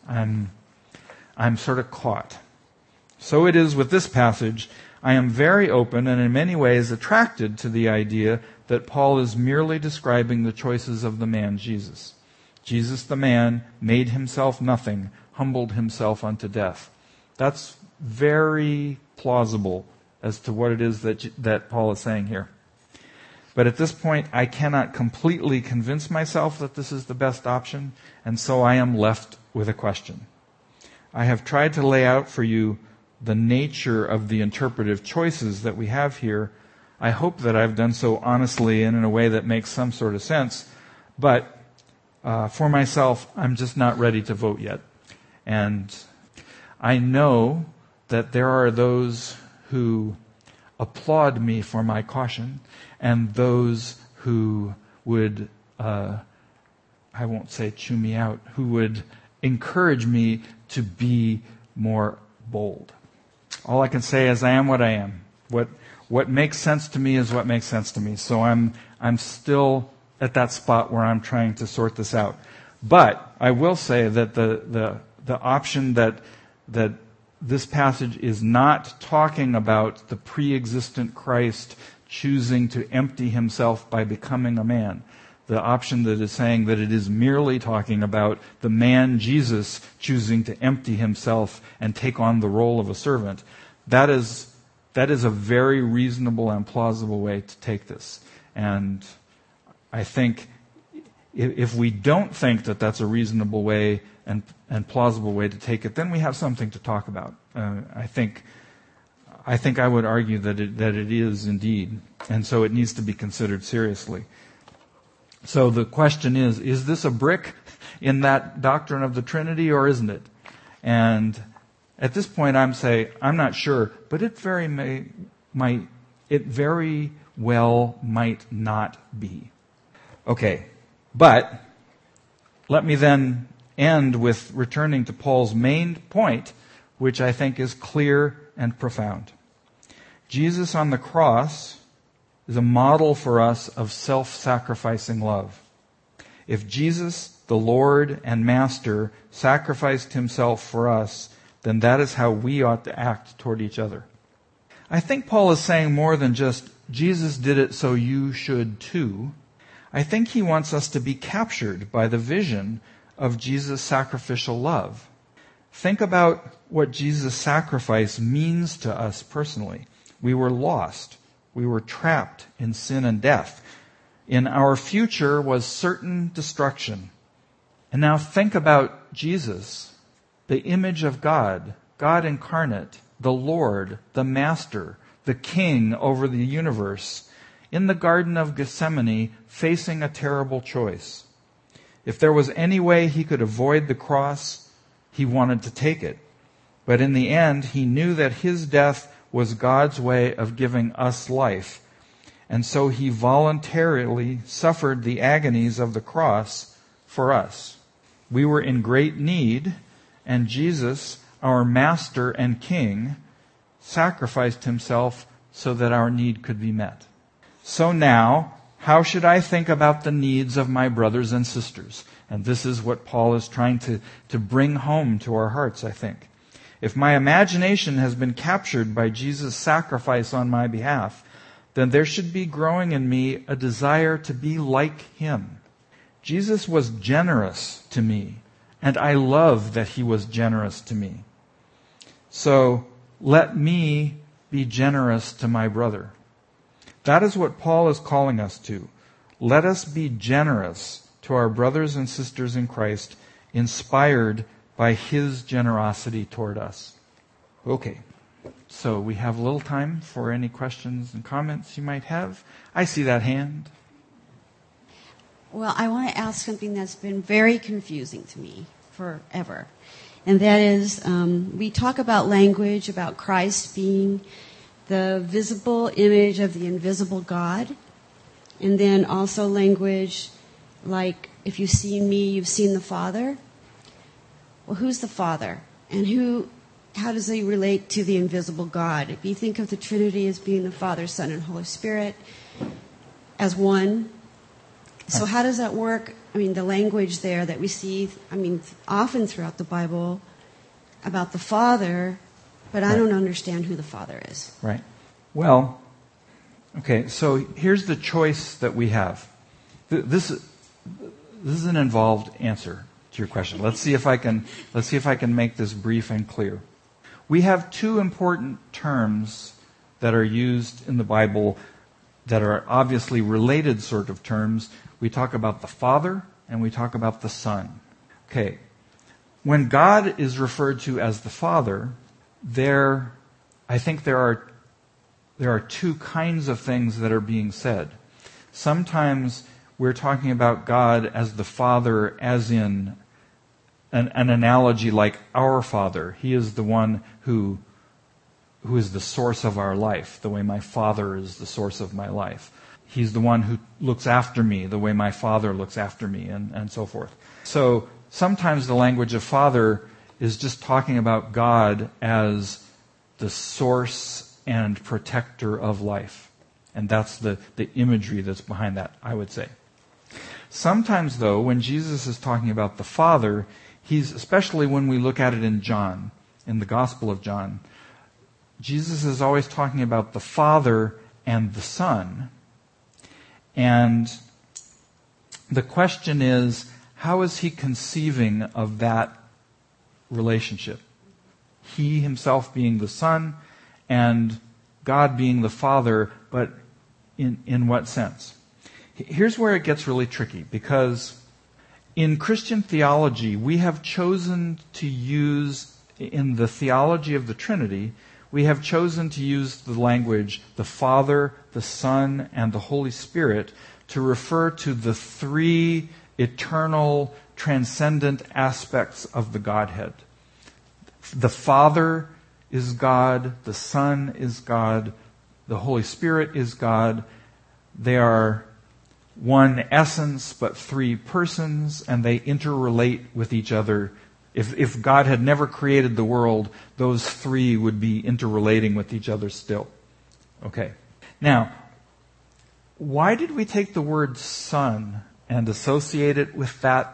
I'm sort of caught. So it is with this passage. I am very open and in many ways attracted to the idea that Paul is merely describing the choices of the man Jesus. Jesus the man made himself nothing, humbled himself unto death. That's very plausible as to what it is that Paul is saying here. But at this point, I cannot completely convince myself that this is the best option, and so I am left with a question. I have tried to lay out for you the nature of the interpretive choices that we have here. I hope that I've done so honestly and in a way that makes some sort of sense, but for myself, I'm just not ready to vote yet. And I know that there are those who applaud me for my caution and those who would, I won't say chew me out, who would encourage me to be more bold. All I can say is I am what I am. What makes sense to me is what makes sense to me. So I'm still at that spot where I'm trying to sort this out. But I will say that the option that this passage is not talking about the pre-existent Christ choosing to empty himself by becoming a man. The option that is saying that it is merely talking about the man Jesus choosing to empty himself and take on the role of a servant. That is a very reasonable and plausible way to take this. And I think if we don't think that that's a reasonable way and plausible way to take it, then we have something to talk about. I think I would argue that it is indeed, and so it needs to be considered seriously. So the question is this a brick in that doctrine of the Trinity, or isn't it? And at this point, I'm not sure, but it very well might not be. Okay, but let me then end with returning to Paul's main point, which I think is clear and profound. Jesus on the cross is a model for us of self-sacrificing love. If Jesus, the Lord and Master, sacrificed himself for us, then that is how we ought to act toward each other. I think Paul is saying more than just, Jesus did it so you should too. I think he wants us to be captured by the vision of Jesus' sacrificial love. Think about what Jesus' sacrifice means to us personally. We were lost. We were trapped in sin and death. In our future was certain destruction. And now think about Jesus, the image of God, God incarnate, the Lord, the Master, the King over the universe, in the Garden of Gethsemane, facing a terrible choice. If there was any way he could avoid the cross, he wanted to take it. But in the end, he knew that his death was God's way of giving us life. And so he voluntarily suffered the agonies of the cross for us. We were in great need, and Jesus, our Master and King, sacrificed himself so that our need could be met. So now, how should I think about the needs of my brothers and sisters? And this is what Paul is trying to bring home to our hearts, I think. If my imagination has been captured by Jesus' sacrifice on my behalf, then there should be growing in me a desire to be like him. Jesus was generous to me, and I love that he was generous to me. So let me be generous to my brother. That is what Paul is calling us to. Let us be generous to our brothers and sisters in Christ, inspired by his generosity toward us. Okay, so we have a little time for any questions and comments you might have. I see that hand. Well, I want to ask something that's been very confusing to me forever. And that is, we talk about language, about Christ being the visible image of the invisible God. And then also language like, if you've seen me, you've seen the Father. Well, who's the Father? And how does he relate to the invisible God? If you think of the Trinity as being the Father, Son, and Holy Spirit as one, so how does that work? I mean, the language there that we see, often throughout the Bible about the Father, but I don't understand who the Father is. Right. Well, okay, so here's the choice that we have. This is an involved answer to your question. Let's see if I can make this brief and clear. We have two important terms that are used in the Bible that are obviously related sort of terms. We talk about the Father and we talk about the Son. Okay. When God is referred to as the Father, I think there are two kinds of things that are being said. Sometimes we're talking about God as the Father, as in an analogy like our Father. He is the one who is the source of our life, the way my Father is the source of my life. He's the one who looks after me, the way my Father looks after me, and so forth. So sometimes the language of Father is just talking about God as the source and protector of life. And that's the imagery that's behind that, I would say. Sometimes, though, when Jesus is talking about the Father, especially when we look at it in John, in the Gospel of John, Jesus is always talking about the Father and the Son. And the question is, how is he conceiving of that relationship? He himself being the Son and God being the Father, but in what sense? Here's where it gets really tricky, because in Christian theology, we have chosen to use, in the theology of the Trinity, we have chosen to use the language the Father, the Son, and the Holy Spirit to refer to the three eternal, transcendent aspects of the Godhead. The Father is God, the Son is God, the Holy Spirit is God. They are one essence but three persons, and they interrelate with each other. If God had never created the world, those three would be interrelating with each other still. Okay. Now, why did we take the word Son and associate it with that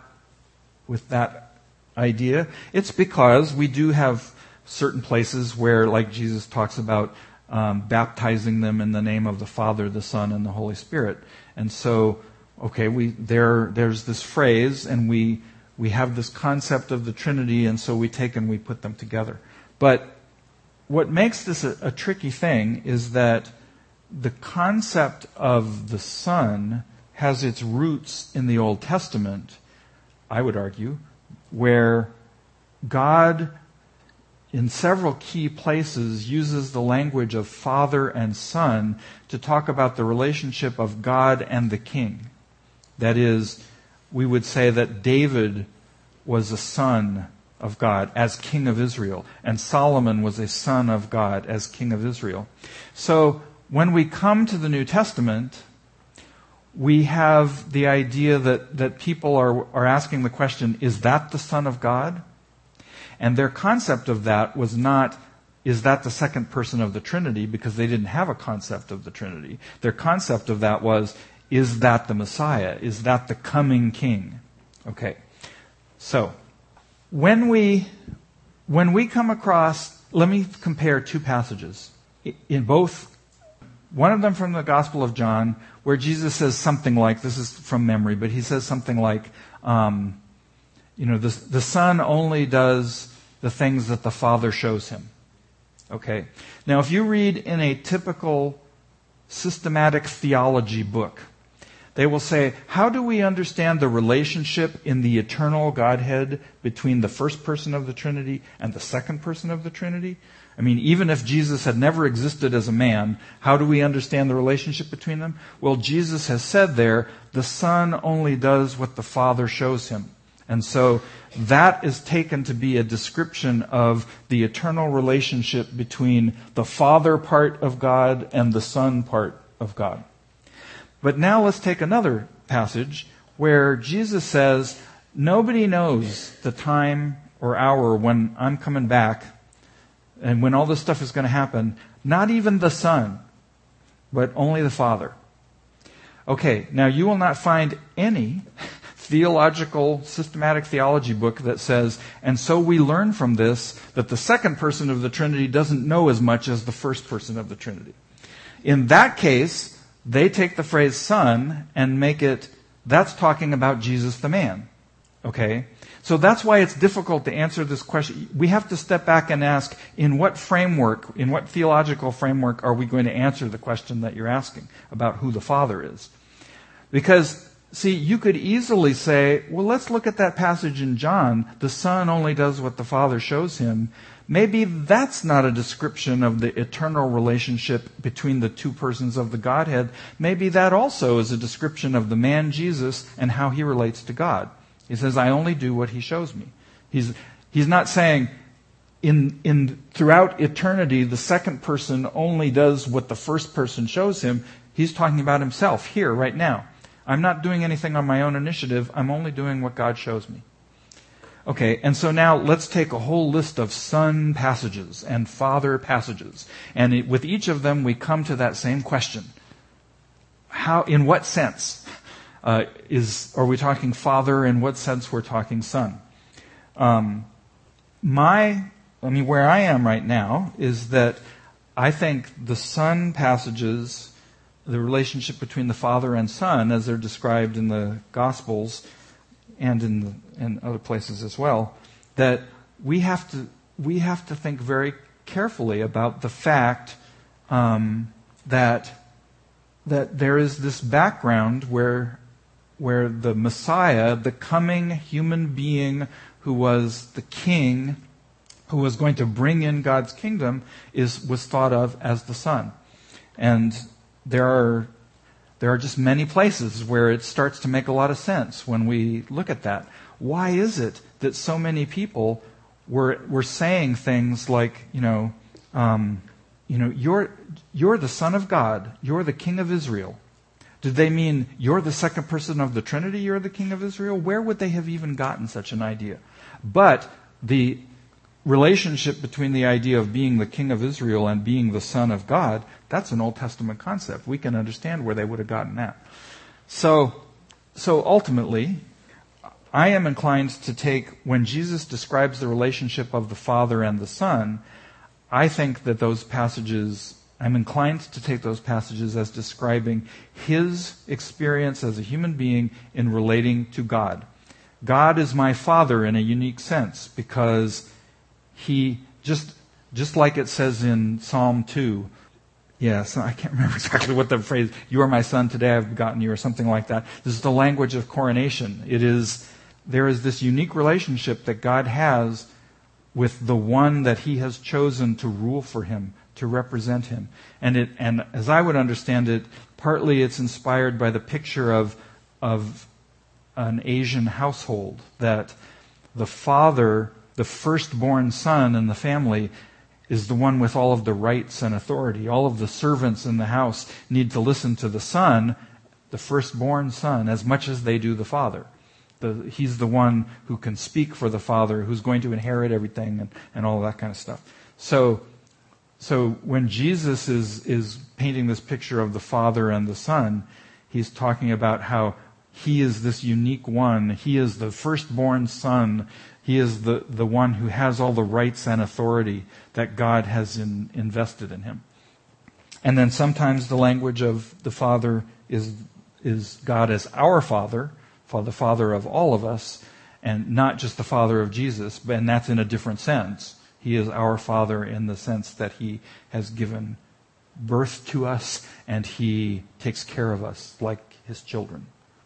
idea? It's because we do have certain places where, like Jesus talks about baptizing them in the name of the Father, the Son, and the Holy Spirit. And so, okay, there's this phrase, and we have this concept of the Trinity, and so we take and we put them together. But what makes this a tricky thing is that the concept of the Son has its roots in the Old Testament, I would argue, where God, in several key places, uses the language of Father and Son to talk about the relationship of God and the king. That is, we would say that David was a son of God as king of Israel, and Solomon was a son of God as king of Israel. So when we come to the New Testament, we have the idea that people are asking the question, is that the Son of God? And their concept of that was not, is that the second person of the Trinity? Because they didn't have a concept of the Trinity. Their concept of that was, is that the Messiah? Is that the coming King? Okay. So, when we come across, let me compare two passages. In both, one of them from the Gospel of John, where Jesus says something like, this is from memory, but he says something like, the Son only does the things that the Father shows him. Okay. Now, if you read in a typical systematic theology book, they will say, how do we understand the relationship in the eternal Godhead between the first person of the Trinity and the second person of the Trinity? I mean, even if Jesus had never existed as a man, how do we understand the relationship between them? Well, Jesus has said there, the Son only does what the Father shows him. And so that is taken to be a description of the eternal relationship between the Father part of God and the Son part of God. But now let's take another passage where Jesus says, nobody knows the time or hour when I'm coming back and when all this stuff is going to happen, not even the Son, but only the Father. Okay, now you will not find any theological, systematic theology book that says, and so we learn from this that the second person of the Trinity doesn't know as much as the first person of the Trinity. In that case, they take the phrase Son and make it, that's talking about Jesus the man. Okay? So that's why it's difficult to answer this question. We have to step back and ask, in what framework, in what theological framework are we going to answer the question that you're asking about who the Father is? Because, see, you could easily say, well, let's look at that passage in John. The Son only does what the Father shows him. Maybe that's not a description of the eternal relationship between the two persons of the Godhead. Maybe that also is a description of the man Jesus and how he relates to God. He says, I only do what he shows me. He's not saying in throughout eternity the second person only does what the first person shows him. He's talking about himself here, right now. I'm not doing anything on my own initiative. I'm only doing what God shows me. Okay, and so now let's take a whole list of Son passages and Father passages. And with each of them, we come to that same question. In what sense are we talking Father? In what sense we're talking Son? Where I am right now is that I think the Son passages, the relationship between the Father and Son, as they're described in the Gospels and in other places as well, that we have to think very carefully about the fact that there is this background where the Messiah, the coming human being who was the king, who was going to bring in God's kingdom, was thought of as the Son. And there are just many places where it starts to make a lot of sense when we look at that. Why is it that so many people were saying things like, you're the Son of God, you're the King of Israel? Did they mean you're the second person of the Trinity, you're the King of Israel? Where would they have even gotten such an idea? But the relationship between the idea of being the King of Israel and being the Son of God, that's an Old Testament concept. We can understand where they would have gotten that. So ultimately, I am inclined to take, when Jesus describes the relationship of the Father and the Son, I think that those passages, I'm inclined to take those passages as describing his experience as a human being in relating to God. God is my Father in a unique sense because he, just like it says in Psalm 2, yes, I can't remember exactly what the phrase, you are my son, today I have begotten you, or something like that. This is the language of coronation. There is this unique relationship that God has with the one that he has chosen to rule for him, to represent him. And as I would understand it, partly it's inspired by the picture of an Asian household, that the father, the firstborn son in the family, is the one with all of the rights and authority. All of the servants in the house need to listen to the son, the firstborn son, as much as they do the father. He's the one who can speak for the father, who's going to inherit everything and all of that kind of stuff. So when Jesus is painting this picture of the Father and the Son, he's talking about how he is this unique one. He is the firstborn son. He is the one who has all the rights and authority that God has invested in him. And then sometimes the language of the Father is God as our Father, the Father of all of us, and not just the Father of Jesus, and that's in a different sense. He is our Father in the sense that he has given birth to us and he takes care of us like his children.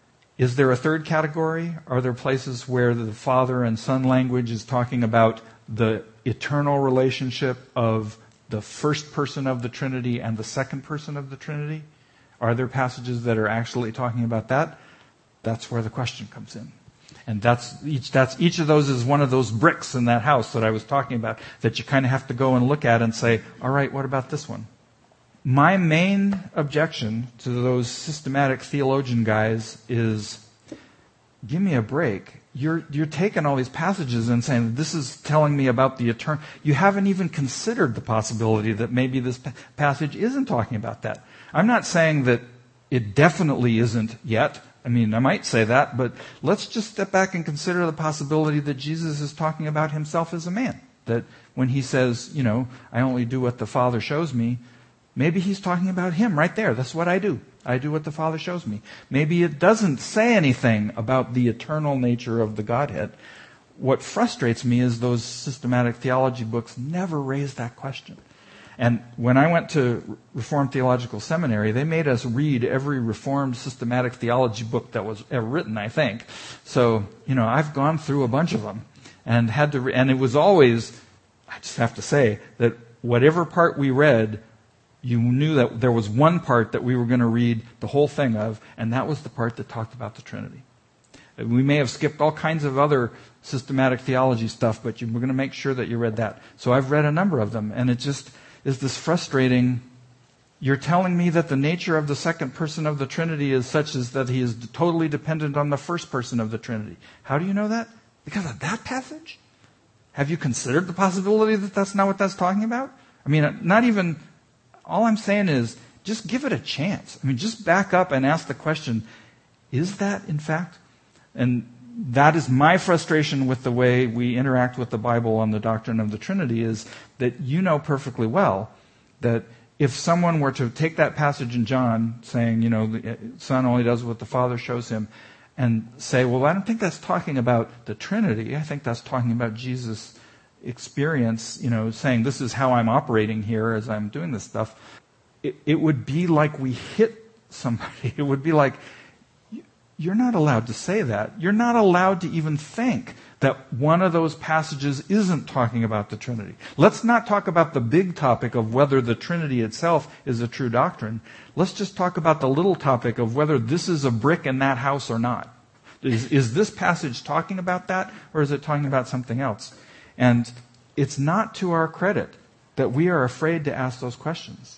Is there a third category? Are there places where the Father and Son language is talking about the eternal relationship of the first person of the Trinity and the second person of the Trinity? Are there passages that are actually talking about that? That's where the question comes in. And each of those is one of those bricks in that house that I was talking about that you kind of have to go and look at and say, all right, what about this one? My main objection to those systematic theologian guys is, give me a break. You're taking all these passages and saying, this is telling me about the eternal. You haven't even considered the possibility that maybe this passage isn't talking about that. I'm not saying that it definitely isn't yet. I mean, I might say that, but let's just step back and consider the possibility that Jesus is talking about himself as a man. That when he says, I only do what the Father shows me, maybe he's talking about him right there. That's what I do. I do what the Father shows me. Maybe it doesn't say anything about the eternal nature of the Godhead. What frustrates me is those systematic theology books never raise that question. And when I went to Reformed Theological Seminary, they made us read every Reformed systematic theology book that was ever written, I think. So, I've gone through a bunch of them and and it was always, I just have to say, that whatever part we read, you knew that there was one part that we were going to read the whole thing of, and that was the part that talked about the Trinity. We may have skipped all kinds of other systematic theology stuff, but we're going to make sure that you read that. So I've read a number of them, and it just is this frustrating. You're telling me that the nature of the second person of the Trinity is such as that he is totally dependent on the first person of the Trinity. How do you know that? Because of that passage? Have you considered the possibility that that's not what that's talking about? I mean, not even, all I'm saying is, just give it a chance. I mean, just back up and ask the question, is that in fact? And that is my frustration with the way we interact with the Bible on the doctrine of the Trinity, is that you know perfectly well that if someone were to take that passage in John saying, the Son only does what the Father shows him, and say, well, I don't think that's talking about the Trinity. I think that's talking about Jesus' experience, saying this is how I'm operating here as I'm doing this stuff. It would be like we hit somebody, it would be like, you're not allowed to say that. You're not allowed to even think that one of those passages isn't talking about the Trinity. Let's not talk about the big topic of whether the Trinity itself is a true doctrine. Let's just talk about the little topic of whether this is a brick in that house or not. Is this passage talking about that, or is it talking about something else? And it's not to our credit that we are afraid to ask those questions.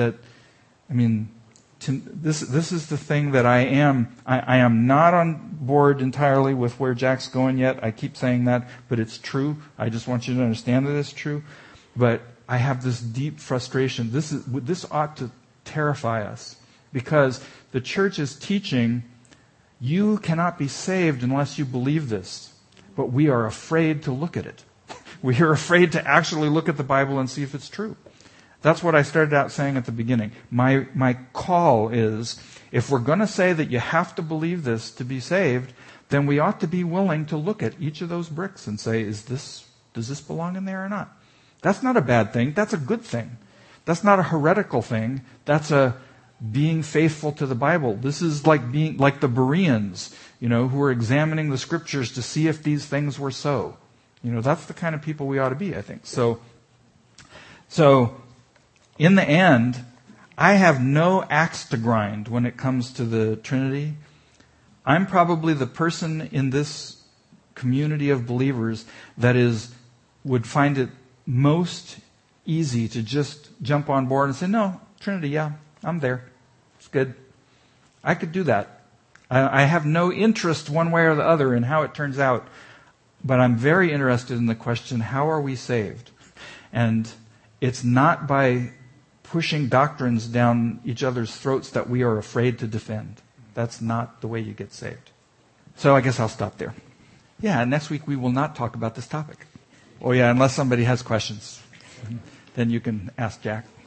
This is the thing that I am not on board entirely with where Jack's going yet. I keep saying that, but it's true. I just want you to understand that it's true. But I have this deep frustration. This ought to terrify us, because the church is teaching you cannot be saved unless you believe this. But we are afraid to look at it. We are afraid to actually look at the Bible and see if it's true. That's what I started out saying at the beginning. My call is, if we're going to say that you have to believe this to be saved, then we ought to be willing to look at each of those bricks and say, does this belong in there or not? That's not a bad thing. That's a good thing. That's not a heretical thing. That's a being faithful to the Bible. This is like being like the Bereans, who were examining the scriptures to see if these things were so. That's the kind of people we ought to be, I think. So in the end, I have no axe to grind when it comes to the Trinity. I'm probably the person in this community of believers that would find it most easy to just jump on board and say, no, Trinity, yeah, I'm there. It's good. I could do that. I have no interest one way or the other in how it turns out, but I'm very interested in the question, how are we saved? And it's not by pushing doctrines down each other's throats that we are afraid to defend. That's not the way you get saved. So I guess I'll stop there. Yeah, next week we will not talk about this topic. Oh yeah, unless somebody has questions. Then you can ask Jack.